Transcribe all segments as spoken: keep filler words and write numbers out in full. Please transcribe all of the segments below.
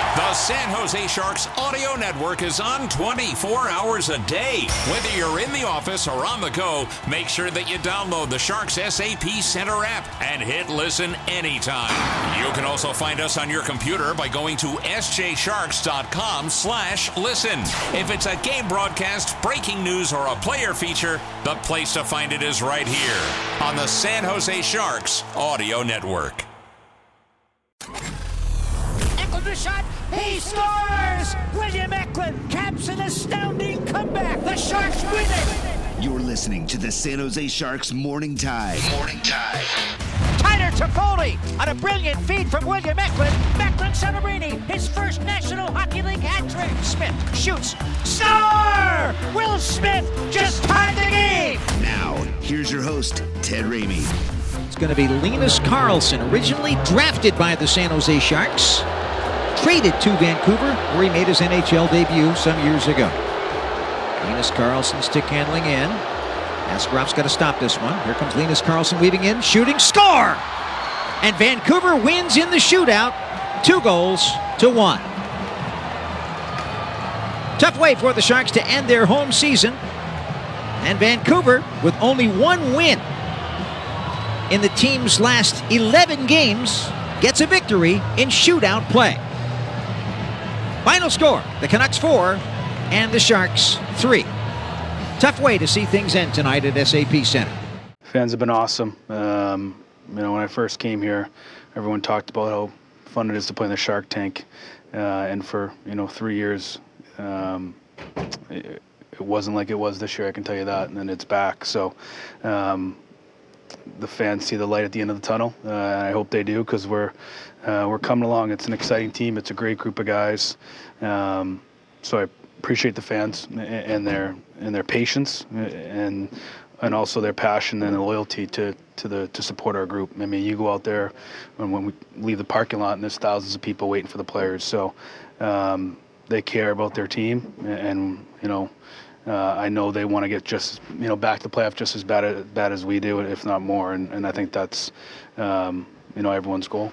The San Jose Sharks audio network is on twenty-four hours a day. Whether you're in the office or on the go, make sure that you download the Sharks S A P Center app and hit listen anytime. You can also find us on your computer by going to s j sharks dot com slash listen. If it's a game broadcast, breaking news, or a player feature, the place to find it is right here on the San Jose Sharks audio network. The shot, he scores! William Eklund caps an astounding comeback. The Sharks win it! You're listening to the San Jose Sharks Morning Tide. Morning Tide. Tyler Toffoli on a brilliant feed from William Eklund. Macklin Celebrini, his first National Hockey League hat trick. Smith shoots. Star! Will Smith just tied the game! Now, here's your host, Ted Ramey. It's going to be Linus Karlsson, originally drafted by the San Jose Sharks. Traded to Vancouver, where he made his N H L debut some years ago. Linus Karlsson stick handling in. Askarof's got to stop this one. Here comes Linus Karlsson weaving in, shooting, score! And Vancouver wins in the shootout, two goals to one. Tough way for the Sharks to end their home season. And Vancouver, with only one win in the team's last eleven games, gets a victory in shootout play. Final score, the Canucks four and the Sharks three. Tough way to see things end tonight at S A P Center. Fans have been awesome. Um, you know, when I first came here, everyone talked about how fun it is to play in the Shark Tank. Uh, and for, you know, three years, um, it, it wasn't like it was this year, I can tell you that, and then it's back. So um, the fans see the light at the end of the tunnel, uh, and I hope they do, because we're uh, we're coming along. It's an exciting team. It's a great group of guys. Um, so I appreciate the fans and their and their patience and and also their passion and the loyalty to to the to support our group. I mean, you go out there when when we leave the parking lot and there's thousands of people waiting for the players. So um, they care about their team, and you know. Uh, I know they want to get just, you know, back to playoff just as bad as, bad as we do, if not more. And, and I think that's, um, you know, everyone's goal.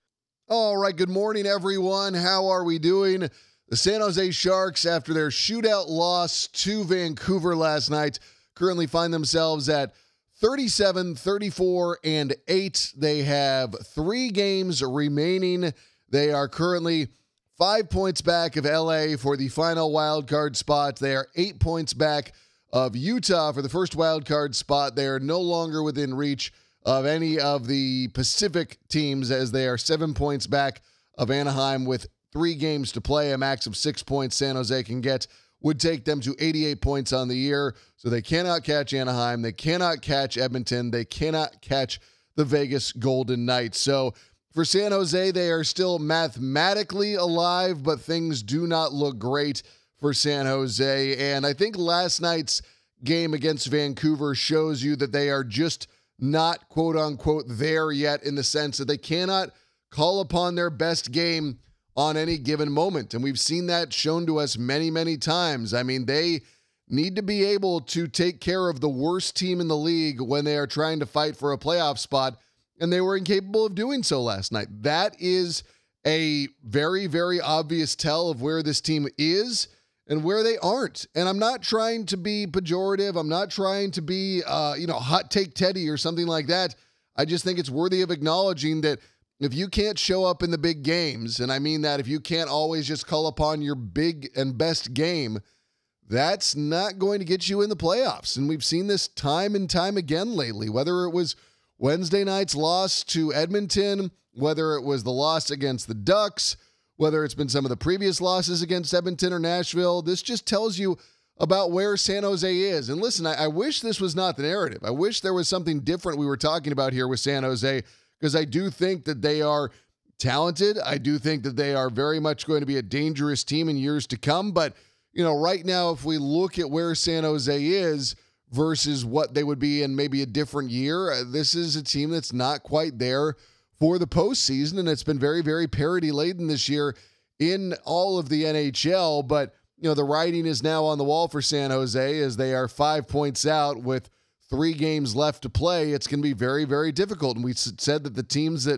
All right. Good morning, everyone. How are we doing? The San Jose Sharks, after their shootout loss to Vancouver last night, currently find themselves at thirty-seven, thirty-four, and eight. They have three games remaining. They are currently Five points back of L A for the final wild card spot. They are eight points back of Utah for the first wild card spot. They are no longer within reach of any of the Pacific teams, as they are seven points back of Anaheim with three games to play. A max of six points San Jose can get would take them to eighty-eight points on the year. So they cannot catch Anaheim. They cannot catch Edmonton. They cannot catch the Vegas Golden Knights. So for San Jose, they are still mathematically alive, but things do not look great for San Jose. And I think last night's game against Vancouver shows you that they are just not, quote unquote, there yet, in the sense that they cannot call upon their best game on any given moment. And we've seen that shown to us many, many times. I mean, they need to be able to take care of the worst team in the league when they are trying to fight for a playoff spot. And they were incapable of doing so last night. That is a very, very obvious tell of where this team is and where they aren't. And I'm not trying to be pejorative. I'm not trying to be, uh, you know, hot take Teddy or something like that. I just think it's worthy of acknowledging that if you can't show up in the big games, and I mean that if you can't always just call upon your big and best game, that's not going to get you in the playoffs. And we've seen this time and time again lately, whether it was Wednesday night's loss to Edmonton, whether it was the loss against the Ducks, whether it's been some of the previous losses against Edmonton or Nashville. This just tells you about where San Jose is. And listen, I, I wish this was not the narrative. I wish there was something different we were talking about here with San Jose, because I do think that they are talented. I do think that they are very much going to be a dangerous team in years to come. But, you know, right now, if we look at where San Jose is versus what they would be in maybe a different year, this is a team that's not quite there for the postseason, and it's been very, very parity-laden this year in all of the N H L. But, you know, the writing is now on the wall for San Jose as they are five points out with three games left to play. It's going to be very, very difficult. And we said that the teams that,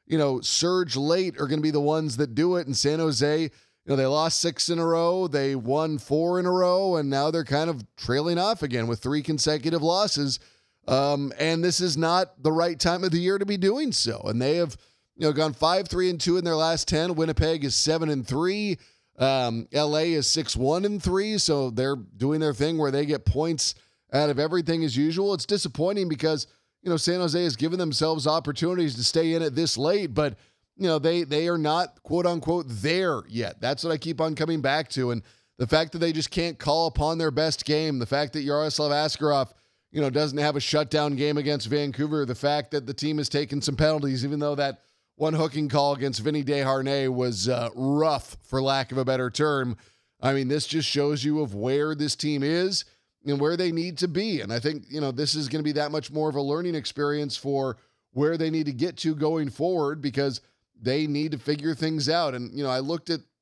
you know, surge late are going to be the ones that do it. And San Jose, you know, they lost six in a row, they won four in a row, and now they're kind of trailing off again with three consecutive losses. Um, and this is not the right time of the year to be doing so. And they have, you know, gone five, three, and two in their last ten. Winnipeg is seven and three. Um, L A is six, one, and three. So they're doing their thing where they get points out of everything as usual. It's disappointing because, you know, San Jose has given themselves opportunities to stay in it this late, but you know, they they are not, quote unquote, there yet. That's what I keep on coming back to. And the fact that they just can't call upon their best game, the fact that Yaroslav Askarov, you know, doesn't have a shutdown game against Vancouver, the fact that the team has taken some penalties, even though that one hooking call against Vinny Desharnais was uh, rough, for lack of a better term. I mean, this just shows you of where this team is and where they need to be. And I think, you know, this is going to be that much more of a learning experience for where they need to get to going forward, because they need to figure things out. And, you know, I looked at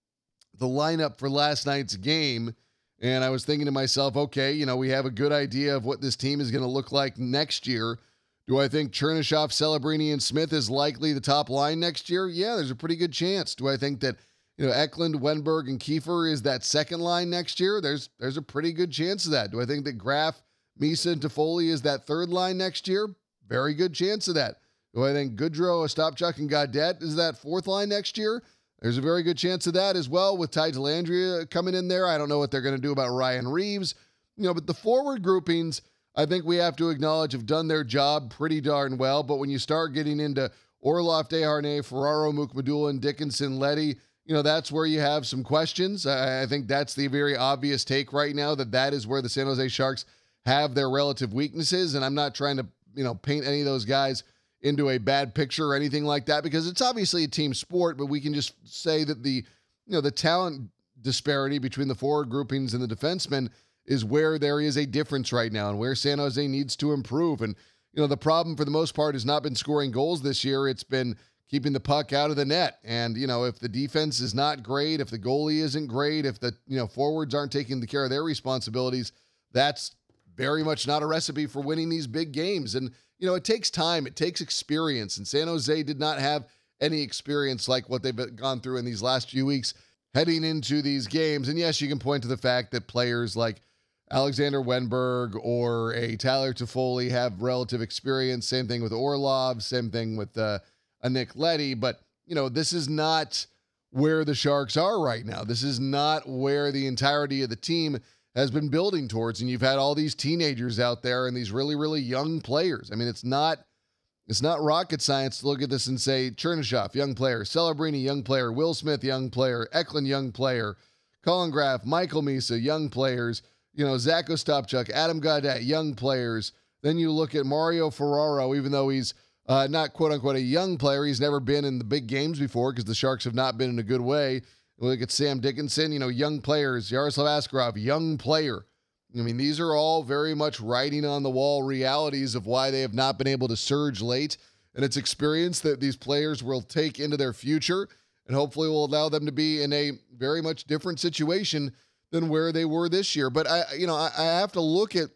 the lineup for last night's game, and I was thinking to myself, okay, you know, we have a good idea of what this team is going to look like next year. Do I think Chernyshov, Celebrini, and Smith is likely the top line next year? Yeah, there's a pretty good chance. Do I think that, you know, Eklund, Wenberg, and Kiefer is that second line next year? There's there's a pretty good chance of that. Do I think that Graf, Misa, and Toffoli is that third line next year? Very good chance of that. Do I think Goodrow, Ostapchuk, and Gaudette is that fourth line next year? There's a very good chance of that as well, with Ty Dellandrea coming in there. I don't know what they're going to do about Ryan Reeves. You know, but the forward groupings, I think we have to acknowledge, have done their job pretty darn well. But when you start getting into Orlov, Desharnais, Ferraro, Mukhamadullin, Dickinson, Leddy, you know, that's where you have some questions. I, I think that's the very obvious take right now, that that is where the San Jose Sharks have their relative weaknesses. And I'm not trying to, you know, paint any of those guys into a bad picture or anything like that, because it's obviously a team sport, but we can just say that the, you know, the talent disparity between the forward groupings and the defensemen is where there is a difference right now and where San Jose needs to improve. And, you know, the problem for the most part has not been scoring goals this year. It's been keeping the puck out of the net. And, you know, if the defense is not great, if the goalie isn't great, if the, you know, forwards aren't taking the care of their responsibilities, that's very much not a recipe for winning these big games. And, you know, it takes time. It takes experience. And San Jose did not have any experience like what they've gone through in these last few weeks heading into these games. And yes, you can point to the fact that players like Alexander Wenberg or a Tyler Toffoli have relative experience. Same thing with Orlov. Same thing with uh, a Nick Leddy. But, you know, this is not where the Sharks are right now. This is not where the entirety of the team has been building towards. And you've had all these teenagers out there and these really, really young players. I mean, it's not it's not rocket science to look at this and say Chernyshov, young player, Celebrini, young player, Will Smith, young player, Eklund, young player, Colin Graf, Michael Misa, young players, you know, Zach Ostapchuk, Adam Gaudette, young players. Then you look at Mario Ferraro, even though he's uh, not quote-unquote a young player, he's never been in the big games before because the Sharks have not been in a good way. Look at Sam Dickinson, you know, young players, Yaroslav Askarov, young player. I mean, these are all very much writing on the wall realities of why they have not been able to surge late. And it's experience that these players will take into their future and hopefully will allow them to be in a very much different situation than where they were this year. But I, you know, I, I have to look at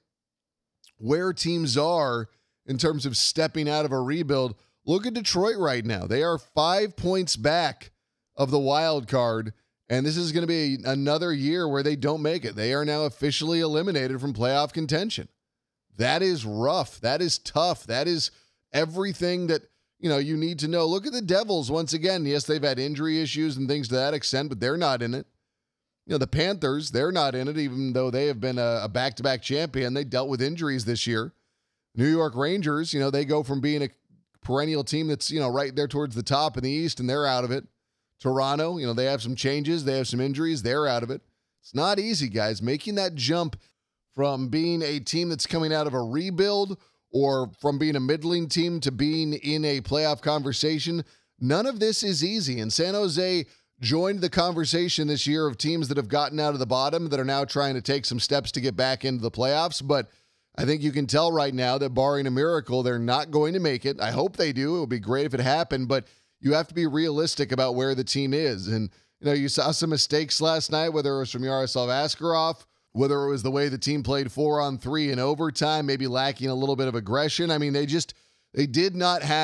where teams are in terms of stepping out of a rebuild. Look at Detroit right now. They are five points back of the wild card, and this is going to be another year where they don't make it. They are now officially eliminated from playoff contention. That is rough. That is tough. That is everything that, you know, you need to know. Look at the Devils once again. Yes, they've had injury issues and things to that extent, but they're not in it. You know, the Panthers, they're not in it, even though they have been a, a back-to-back champion. They dealt with injuries this year. New York Rangers, you know, they go from being a perennial team that's, you know, right there towards the top in the East, and they're out of it. Toronto, you know, they have some changes. They have some injuries. They're out of it. It's not easy, guys. Making that jump from being a team that's coming out of a rebuild or from being a middling team to being in a playoff conversation, none of this is easy. And San Jose joined the conversation this year of teams that have gotten out of the bottom that are now trying to take some steps to get back into the playoffs. But I think you can tell right now that barring a miracle, they're not going to make it. I hope they do. It would be great if it happened, but you have to be realistic about where the team is. And, you know, you saw some mistakes last night, whether it was from Yaroslav Askarov, whether it was the way the team played four on three in overtime, maybe lacking a little bit of aggression. I mean, they just, they did not have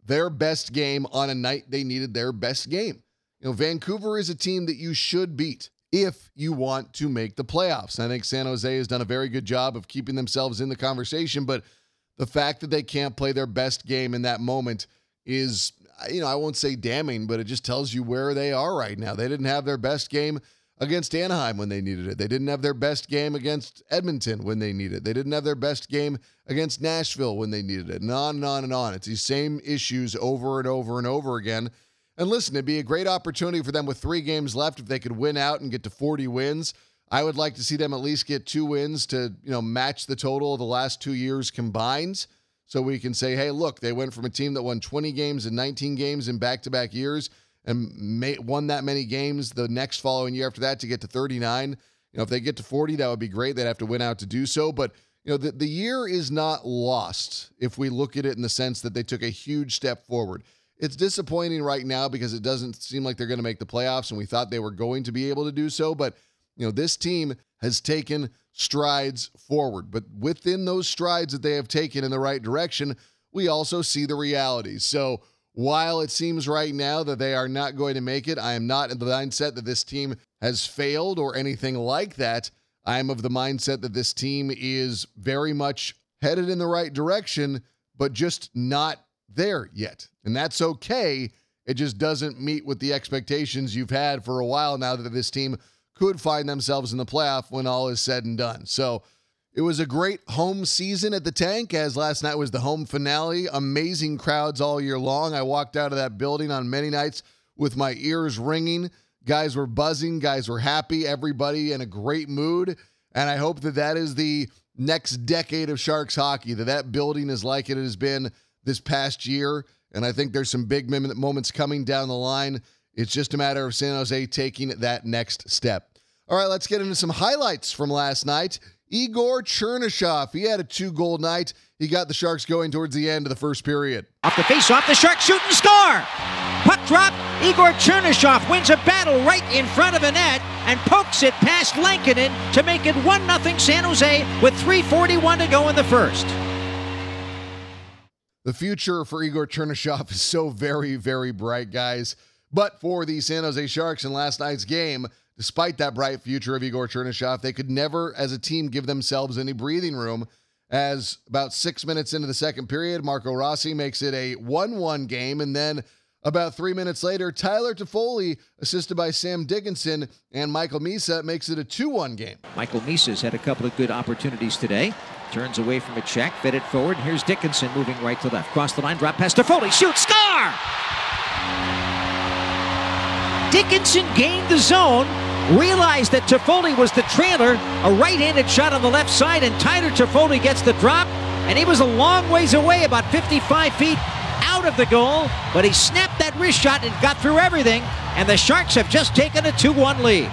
their best game on a night they needed their best game. You know, Vancouver is a team that you should beat if you want to make the playoffs. And I think San Jose has done a very good job of keeping themselves in the conversation, but the fact that they can't play their best game in that moment is, you know, I won't say damning, but it just tells you where they are right now. They didn't have their best game against Anaheim when they needed it. They didn't have their best game against Edmonton when they needed it. They didn't have their best game against Nashville when they needed it. And on and on and on. It's these same issues over and over and over again. And listen, it'd be a great opportunity for them with three games left if they could win out and get to forty wins. I would like to see them at least get two wins to, you know, match the total of the last two years combined. So we can say, hey, look, they went from a team that won twenty games and nineteen games in back-to-back years and may, won that many games the next following year after that to get to thirty-nine. You know, if they get to forty, that would be great. They'd have to win out to do so. But, you know, the, the year is not lost if we look at it in the sense that they took a huge step forward. It's disappointing right now because it doesn't seem like they're going to make the playoffs, and we thought they were going to be able to do so. But, you know, this team has taken strides forward. But within those strides that they have taken in the right direction, we also see the realities. So while it seems right now that they are not going to make it, I am not in the mindset that this team has failed or anything like that. I am of the mindset that this team is very much headed in the right direction, but just not there yet. And that's okay. It just doesn't meet with the expectations you've had for a while now that this team could find themselves in the playoff when all is said and done. So it was a great home season at the Tank, as last night was the home finale. Amazing crowds all year long. I walked out of that building on many nights with my ears ringing. Guys were buzzing. Guys were happy. Everybody in a great mood. And I hope that that is the next decade of Sharks hockey, that that building is like it has been this past year. And I think there's some big moments coming down the line. It's just a matter of San Jose taking that next step. All right, let's get into some highlights from last night. Igor Chernyshov, he had a two-goal night. He got the Sharks going towards the end of the first period. Off the face-off, the Sharks shoot and score! Puck drop, Igor Chernyshov wins a battle right in front of the net and pokes it past Lankinen to make it one nothing San Jose with three forty-one to go in the first. The future for Igor Chernyshov is so very, very bright, guys. But for the San Jose Sharks in last night's game, despite that bright future of Igor Chernyshov, they could never, as a team, give themselves any breathing room. As about six minutes into the second period, Marco Rossi makes it a one one game. And then about three minutes later, Tyler Toffoli, assisted by Sam Dickinson and Michael Misa, makes it a two one game. Michael Misa's had a couple of good opportunities today. Turns away from a check, fed it forward. Here's Dickinson moving right to left. Cross the line, drop past Toffoli, shoot, score! Dickinson gained the zone, realized that Toffoli was the trailer, a right-handed shot on the left side, and Tyler Toffoli gets the drop, and he was a long ways away, about fifty-five feet out of the goal, but he snapped that wrist shot and got through everything, and the Sharks have just taken a two one lead.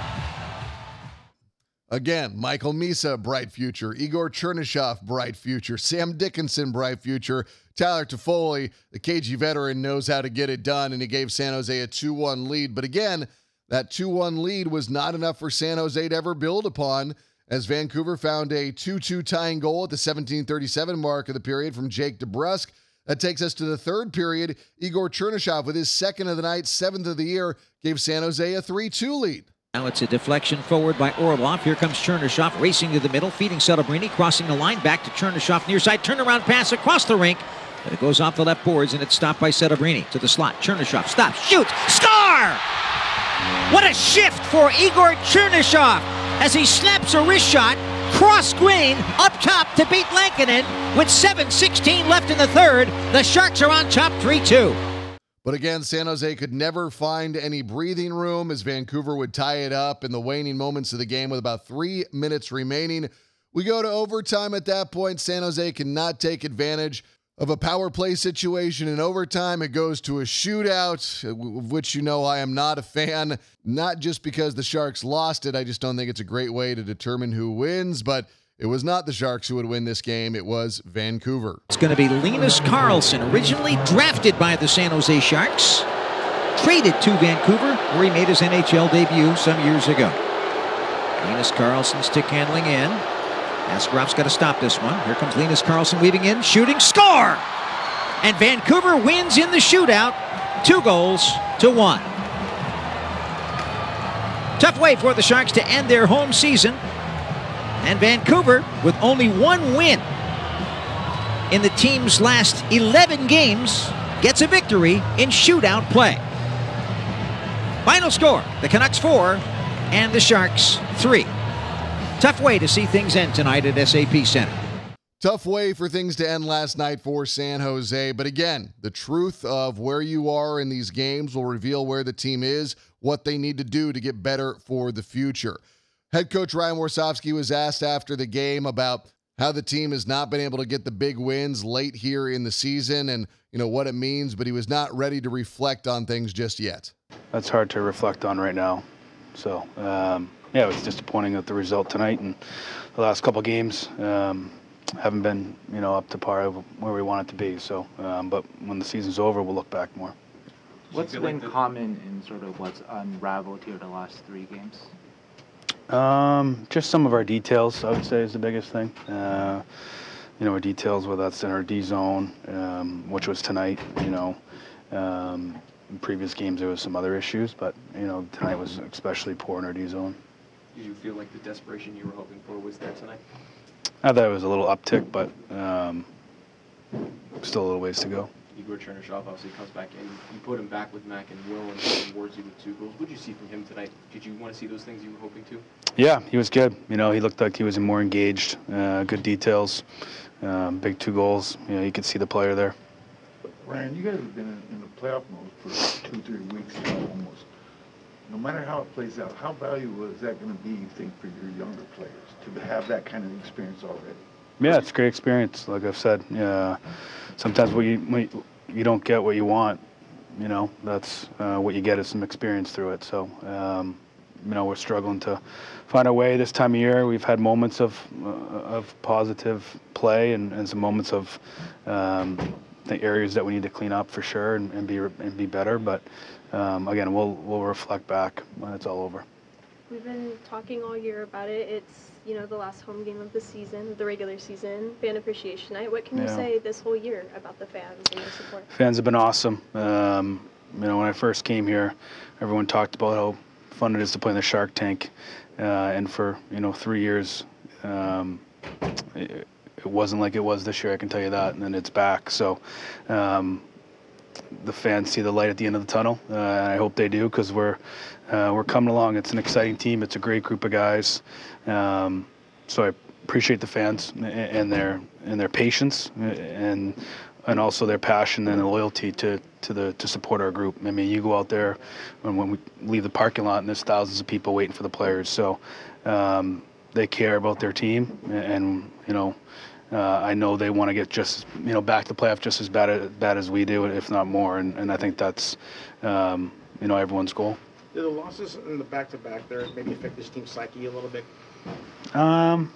Again, Michael Misa, bright future. Igor Chernyshov, bright future. Sam Dickinson, bright future. Tyler Toffoli, the K G veteran, knows how to get it done, and he gave San Jose a two one lead. But again, that two one lead was not enough for San Jose to ever build upon, as Vancouver found a two two tying goal at the seventeen thirty-seven mark of the period from Jake DeBrusk. That takes us to the third period. Igor Chernyshov, with his second of the night, seventh of the year, gave San Jose a three two lead. Now it's a deflection forward by Orlov. Here comes Chernyshov racing to the middle, feeding Celebrini, crossing the line, back to Chernyshov near side, turnaround pass across the rink. But it goes off the left boards, and it's stopped by Celebrini. To the slot, Chernyshov stops, shoots, score! What a shift for Igor Chernyshov as he slaps a wrist shot, cross screen, up top to beat Lankinen. With seven sixteen left in the third, the Sharks are on top three two. But again, San Jose could never find any breathing room as Vancouver would tie it up in the waning moments of the game with about three minutes remaining. We go to overtime at that point. San Jose cannot take advantage of a power play situation in overtime. It goes to a shootout, of which you know I am not a fan. Not just because the Sharks lost it. I just don't think it's a great way to determine who wins, but it was not the Sharks who would win this game. It was Vancouver. It's going to be Linus Karlsson, originally drafted by the San Jose Sharks, traded to Vancouver, where he made his N H L debut some years ago. Linus Karlsson stick handling in. Askarof's got to stop this one. Here comes Linus Karlsson weaving in, shooting, score! And Vancouver wins in the shootout, two goals to one. Tough way for the Sharks to end their home season. And Vancouver, with only one win in the team's last eleven games, gets a victory in shootout play. Final score, the Canucks four and the Sharks three. Tough way to see things end tonight at S A P Center. Tough way for things to end last night for San Jose. But again, the truth of where you are in these games will reveal where the team is, what they need to do to get better for the future. Head coach Ryan Warsofsky was asked after the game about how the team has not been able to get the big wins late here in the season and, you know, what it means, but he was not ready to reflect on things just yet. That's hard to reflect on right now. So, um, yeah, it was disappointing that the result tonight and the last couple games um, haven't been, you know, up to par of where we want it to be. So, um, but when the season's over, we'll look back more. What's been like the- common in sort of what's unraveled here the last three games? Um, just some of our details, I would say, is the biggest thing. Uh, you know, our details, whether that's in our D zone, um, which was tonight, you know. Um, in previous games, there was some other issues, but, you know, tonight was especially poor in our D zone. Did you feel like the desperation you were hoping for was there tonight? I thought it was a little uptick, but um, still a little ways to go. Igor Chernyshov obviously comes back in. You put him back with Mac and Will and Wordsey with two goals. What did you see from him tonight? Did you want to see those things you were hoping to? Yeah, he was good. You know, he looked like he was more engaged. Uh, good details, um, big two goals. You know, you could see the player there. Ryan, you guys have been in, in the playoff mode for two, three weeks now almost. No matter how it plays out, how valuable is that going to be, you think, for your younger players to have that kind of experience already? Yeah, it's a great experience. Like I've said, uh, sometimes when you, when you don't get what you want, you know, that's uh, what you get is some experience through it. So, um, you know, we're struggling to find our way this time of year. We've had moments of uh, of positive play and, and some moments of um, the areas that we need to clean up for sure and, and be and be better. But um, again, we'll we'll reflect back when it's all over. We've been talking all year about it. It's, you know, the last home game of the season, the regular season, fan appreciation night. What can yeah. you say this whole year about the fans and their support? Fans have been awesome. Um, you know, when I first came here, everyone talked about how fun it is to play in the Shark Tank. Uh, and for, you know, three years, um, it, it wasn't like it was this year, I can tell you that. And then it's back. So um, the fans see the light at the end of the tunnel. Uh, and I hope they do, because we're uh, we're coming along. It's an exciting team. It's a great group of guys. Um, so I appreciate the fans and their and their patience and and also their passion and the loyalty to to the to support our group. I mean, you go out there when when we leave the parking lot and there's thousands of people waiting for the players. So um, they care about their team, and you know. Uh, I know they want to get just, you know, back to the playoff just as bad as, bad as we do, if not more, and, and I think that's, um, you know, everyone's goal. Did the losses in the back-to-back there maybe affect this team's psyche a little bit? Um,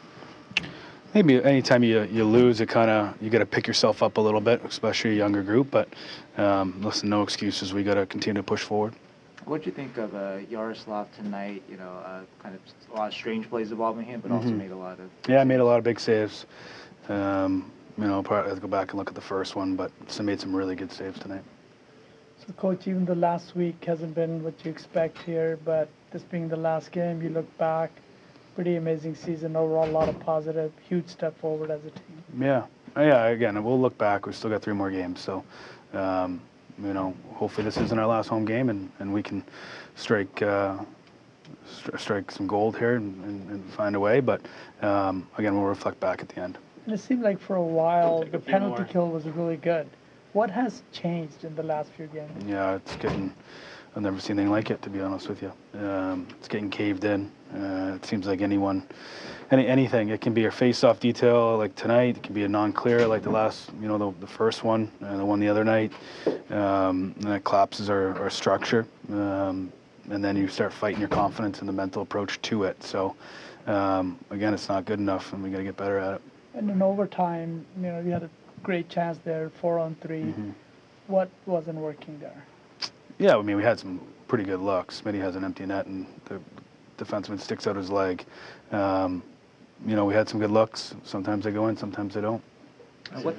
maybe anytime you you lose, it kind of you got to pick yourself up a little bit, especially a younger group. But um, listen, no excuses. We got to continue to push forward. What do you think of uh, Yaroslav tonight? You know, uh, kind of a lot of strange plays involving him, but also Mm-hmm. made a lot of. Yeah, I made a lot of big saves. Um, you know, probably have to go back and look at the first one, but so made some really good saves tonight. So, Coach, even the last week hasn't been what you expect here, but this being the last game, you look back, pretty amazing season overall, a lot of positive, huge step forward as a team. Yeah, yeah. Again, we'll look back. We've still got three more games, so um, you know, hopefully this isn't our last home game, and, and we can strike uh, st- strike some gold here and, and, and find a way. But um, again, we'll reflect back at the end. And it seemed like for a while Take a the few penalty more. kill was really good. What has changed in the last few games? Yeah, it's getting. I've never seen anything like it, to be honest with you. Um, it's getting caved in. Uh, it seems like anyone, any anything. It can be a face-off detail like tonight. It can be a non-clear like the last, you know, the, the first one, uh, the one the other night. Um, and it collapses our, our structure. Um, and then you start fighting your confidence and the mental approach to it. So, um, again, it's not good enough, and we got to get better at it. And in overtime, you know, you had a great chance there, four on three. Mm-hmm. What wasn't working there? Yeah, I mean, we had some pretty good looks. Smitty has an empty net, and the defenseman sticks out his leg. Um, you know, we had some good looks. Sometimes they go in, sometimes they don't. What?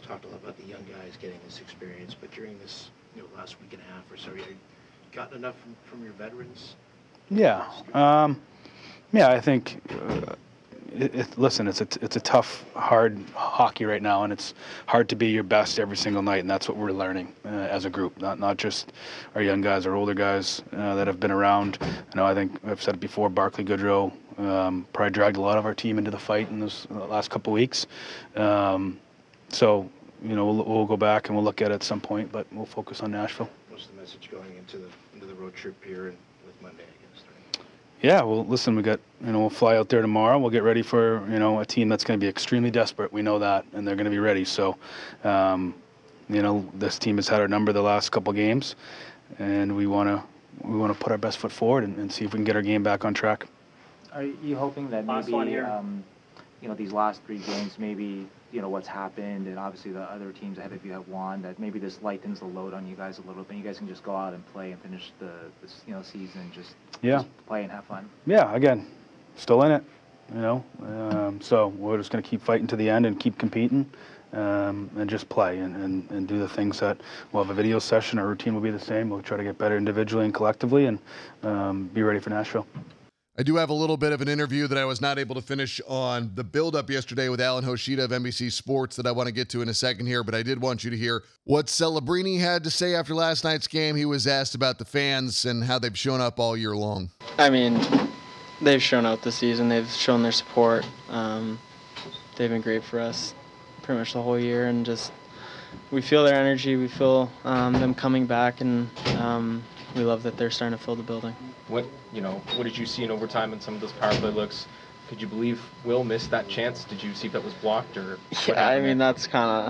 talked a lot about the young guys getting this experience, but during this, you know, last week and a half or so, you gotten enough from, from your veterans? Yeah. Um, yeah, I think, uh, it, it, listen, it's a, it's a tough, hard hockey right now, and it's hard to be your best every single night, and that's what we're learning uh, as a group, not not just our young guys, our older guys uh, that have been around. You know, I think I've said it before, Barclay Goodrow um, probably dragged a lot of our team into the fight in this uh, last couple of weeks. Um, so, you know, we'll, we'll go back and we'll look at it at some point, but we'll focus on Nashville. What's the message going into the into the road trip here and with Monday, I guess? Right? Yeah, well, listen, we got, you know, we'll fly out there tomorrow. We'll get ready for, you know, a team that's going to be extremely desperate. We know that, and they're going to be ready. So, um, you know, this team has had our number the last couple games, and we want to we want to put our best foot forward and, and see if we can get our game back on track. Are you hoping that Last maybe, one here. um, you know, these last three games, maybe, you know, what's happened, and obviously the other teams ahead of you have won, that maybe this lightens the load on you guys a little bit, and you guys can just go out and play and finish the, this, you know, season, just, Yeah. just play and have fun? Yeah, again, still in it, you know. Um, so we're just going to keep fighting to the end and keep competing um, and just play and, and, and do the things that we'll have a video session. Our routine will be the same. We'll try to get better individually and collectively and um, be ready for Nashville. I do have a little bit of an interview that I was not able to finish on the build-up yesterday with Alan Hoshida of N B C Sports that I want to get to in a second here, but I did want you to hear what Celebrini had to say after last night's game. He was asked about the fans and how they've shown up all year long. I mean, they've shown out this season. They've shown their support. Um, they've been great for us pretty much the whole year, and just we feel their energy. We feel um, them coming back, and um, we love that they're starting to fill the building. What you know? What did you see in overtime in some of those power play looks? Could you believe Will missed that chance? Did you see if that was blocked or? Yeah, I mean that's kind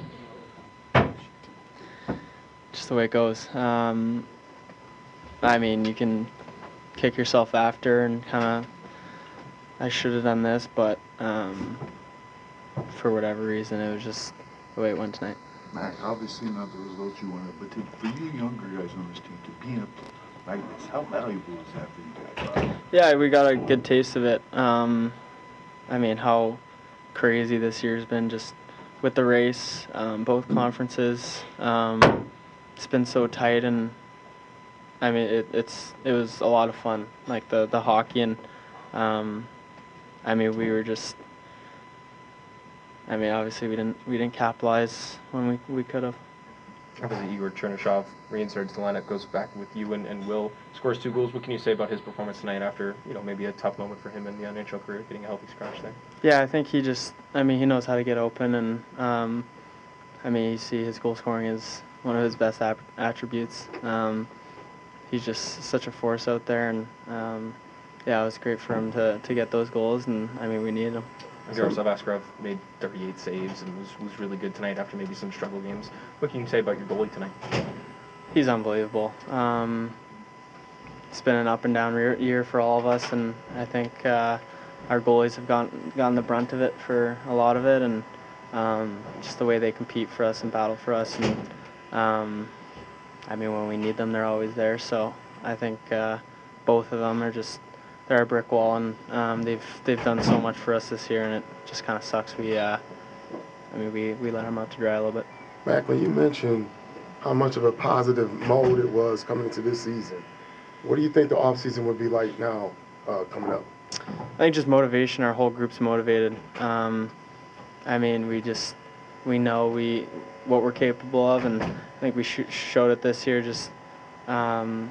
of just the way it goes. Um, I mean, you can kick yourself after and kind of, I should have done this, but um, for whatever reason, it was just the way it went tonight. Mac, obviously not the results you wanted, but to, for you younger guys on this team to be in a like this, how valuable is that for you guys? Yeah, we got a good taste of it. Um, I mean, how crazy this year's been just with the race, um, both conferences. Um, it's been so tight, and I mean, it, it's it was a lot of fun. Like the the hockey, and um, I mean, we were just. I mean, obviously we didn't we didn't capitalize when we we could have. Obviously, Igor Chernyshov reinserts the lineup, goes back with you, and, and Will scores two goals. What can you say about his performance tonight after, you know, maybe a tough moment for him in the N H L career, getting a healthy scratch there? Yeah, I think he just, I mean, he knows how to get open, and, um, I mean, you see his goal scoring is one of his best ap- attributes. Um, he's just such a force out there, and, um, yeah, it was great for him to, to get those goals, and, I mean, we needed them. Yaroslav Askarov made thirty-eight saves and was, was really good tonight after maybe some struggle games. What can you say about your goalie tonight? He's unbelievable. Um, it's been an up and down re- year for all of us, and I think uh, our goalies have gotten gotten the brunt of it for a lot of it, and um, just the way they compete for us and battle for us. And um, I mean, when we need them, they're always there. So I think uh, both of them are just. They're a brick wall, and um, they've they've done so much for us this year, and it just kind of sucks. We, uh, I mean, we, we let them out to dry a little bit. Mac, when you mentioned how much of a positive mode it was coming into this season, what do you think the offseason would be like now uh, coming up? I think just motivation. Our whole group's motivated. Um, I mean, we just we know we what we're capable of, and I think we sh- showed it this year. Just um,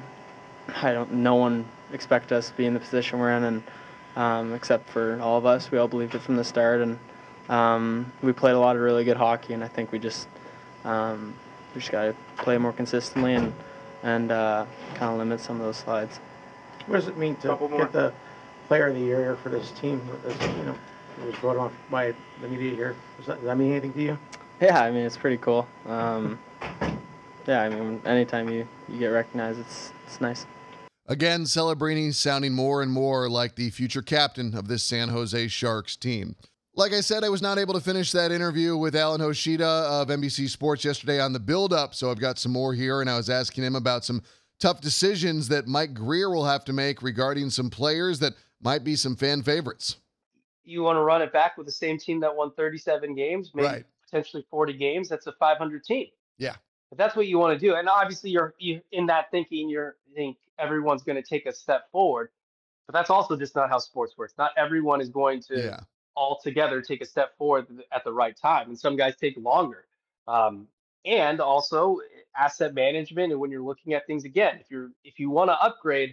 I don't. No one. Expect us to be in the position we're in, and um, except for all of us, we all believed it from the start, and um, we played a lot of really good hockey, and I think we just um, we just got to play more consistently and and uh, kind of limit some of those slides. What does it mean to get the player of the year here for this team? As, you know, it was voted on by the media here. Does that, does that mean anything to you? Yeah, I mean it's pretty cool. Um, yeah, I mean anytime you, you get recognized, it's it's nice. Again, Celebrini sounding more and more like the future captain of this San Jose Sharks team. Like I said, I was not able to finish that interview with Alan Hoshida of N B C Sports yesterday on the build-up, so I've got some more here, and I was asking him about some tough decisions that Mike Grier will have to make regarding some players that might be some fan favorites. You want to run it back with the same team that won thirty-seven games? Maybe right. potentially forty games, that's a five hundred team. Yeah. But that's what you want to do. And obviously you're you in that thinking, you're you think everyone's going to take a step forward. But that's also just not how sports works. Not everyone is going to Yeah. all together take a step forward at the right time. And some guys take longer. Um, and also asset management. And when you're looking at things again, if you're if you want to upgrade,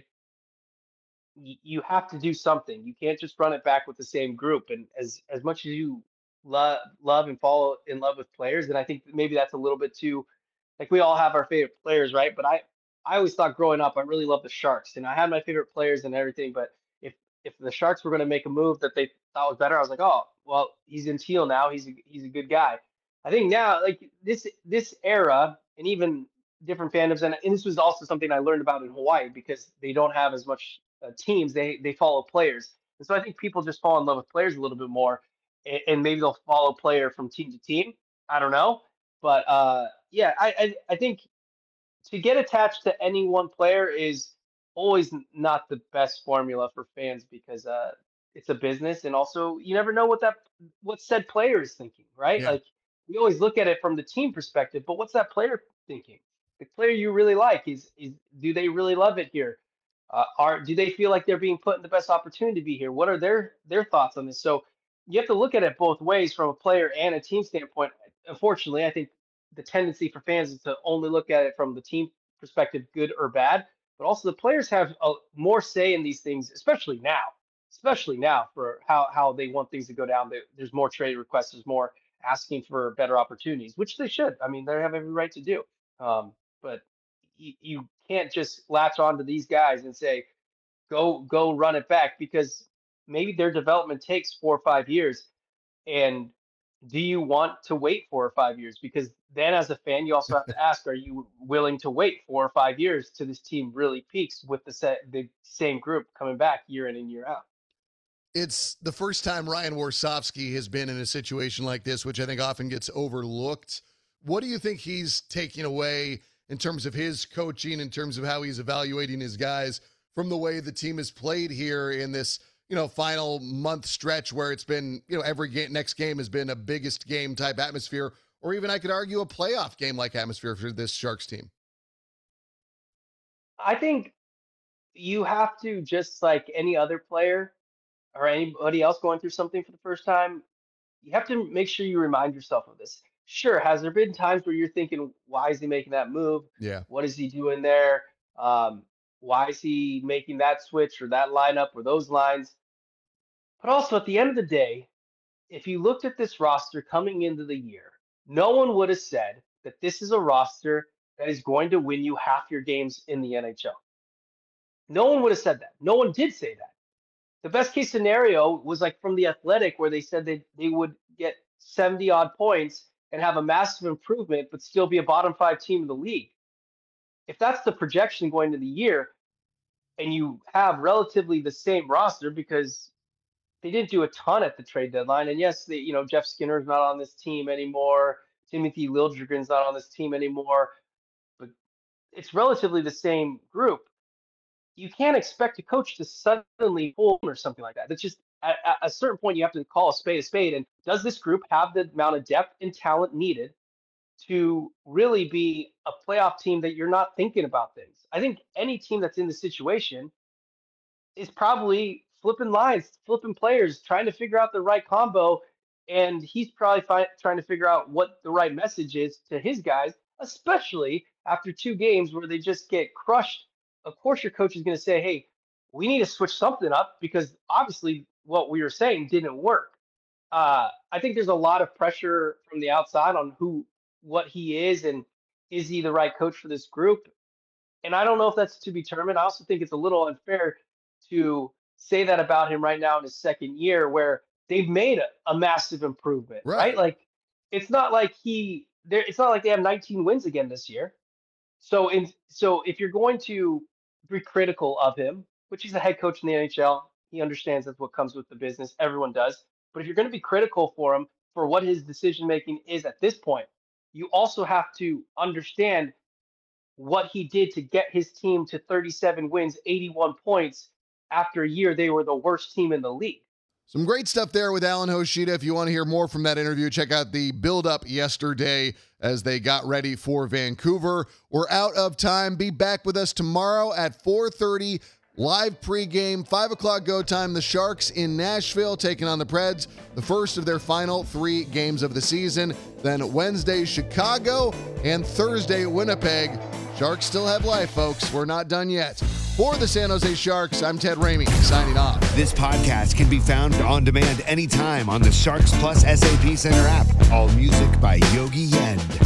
y- you have to do something. You can't just run it back with the same group. And as as much as you love love and fall in love with players, and I think maybe that's a little bit too, like we all have our favorite players, right? But I I always thought growing up I really loved the Sharks, and I had my favorite players and everything. But if if the Sharks were going to make a move that they thought was better, I was like, oh, well, he's in Teal now. He's a, he's a good guy. I think now, like this this era, and even different fandoms, and, and this was also something I learned about in Hawaii because they don't have as much uh, teams. They they follow players, and so I think people just fall in love with players a little bit more, and, and maybe they'll follow player from team to team. I don't know, but uh, yeah, I, I I think to get attached to any one player is always not the best formula for fans because uh, it's a business, and also you never know what that what said player is thinking, right? Yeah. Like we always look at it from the team perspective, but what's that player thinking? The player you really like is is do they really love it here? Uh, are do they feel like they're being put in the best opportunity to be here? What are their their thoughts on this? So you have to look at it both ways from a player and a team standpoint. Unfortunately, I think the tendency for fans is to only look at it from the team perspective, good or bad. But also the players have a, more say in these things, especially now, especially now for how, how they want things to go down. There, there's more trade requests, there's more asking for better opportunities, which they should. I mean, they have every right to do. Um, but you, you can't just latch on to these guys and say, go go run it back because maybe their development takes four or five years. And do you want to wait four or five years? Because then as a fan, you also have to ask, are you willing to wait four or five years till this team really peaks with the set, the same group coming back year in and year out? It's the first time Ryan Warsofsky has been in a situation like this, which I think often gets overlooked. What do you think he's taking away in terms of his coaching, in terms of how he's evaluating his guys from the way the team has played here in this, you know, final month stretch where it's been, you know, every game, next game has been a biggest game type atmosphere, or even I could argue a playoff game like atmosphere for this Sharks team? I think you have to, just like any other player or anybody else going through something for the first time, you have to make sure you remind yourself of this. Sure, has there been times where you're thinking, why is he making that move? Yeah. What is he doing there? Um, why is he making that switch or that lineup or those lines? But also at the end of the day, if you looked at this roster coming into the year, no one would have said that this is a roster that is going to win you half your games in the N H L. No one would have said that. No one did say that. The best case scenario was like from The Athletic, where they said that they would get seventy odd points and have a massive improvement, but still be a bottom five team in the league. If that's the projection going into the year, and you have relatively the same roster, because they didn't do a ton at the trade deadline, and yes, they, you know, Jeff Skinner's not on this team anymore, Timothy Liljegren's not on this team anymore, but it's relatively the same group. You can't expect a coach to suddenly pull or something like that. That's just at, at a certain point you have to call a spade a spade. And does this group have the amount of depth and talent needed to really be a playoff team that you're not thinking about things? I think any team that's in the situation is probably flipping lines, flipping players, trying to figure out the right combo. And he's probably fi- trying to figure out what the right message is to his guys, especially after two games where they just get crushed. Of course, your coach is going to say, hey, we need to switch something up because obviously what we were saying didn't work. Uh, I think there's a lot of pressure from the outside on who, what he is, and is he the right coach for this group? And I don't know if that's to be determined. I also think it's a little unfair to say that about him right now in his second year, where they've made a, a massive improvement, right. right? Like, it's not like he, it's not like they have nineteen wins again this year. So, in so if you're going to be critical of him, which he's a head coach in the N H L, he understands that's what comes with the business. Everyone does. But if you're going to be critical for him for what his decision making is at this point, you also have to understand what he did to get his team to thirty-seven wins, eighty-one points after a year they were the worst team in the league. Some great stuff there with Alan Hoshida. If you want to hear more from that interview, check out the build-up yesterday as they got ready for Vancouver. We're out of time. Be back with us tomorrow at four thirty, live pregame, five o'clock go time. The Sharks in Nashville taking on the Preds, the first of their final three games of the season. Then Wednesday, Chicago, and Thursday, Winnipeg. Sharks still have life, folks. We're not done yet. For the San Jose Sharks, I'm Ted Ramey, signing off. This podcast can be found on demand anytime on the Sharks Plus S A P Center app. All music by Yogi Yend.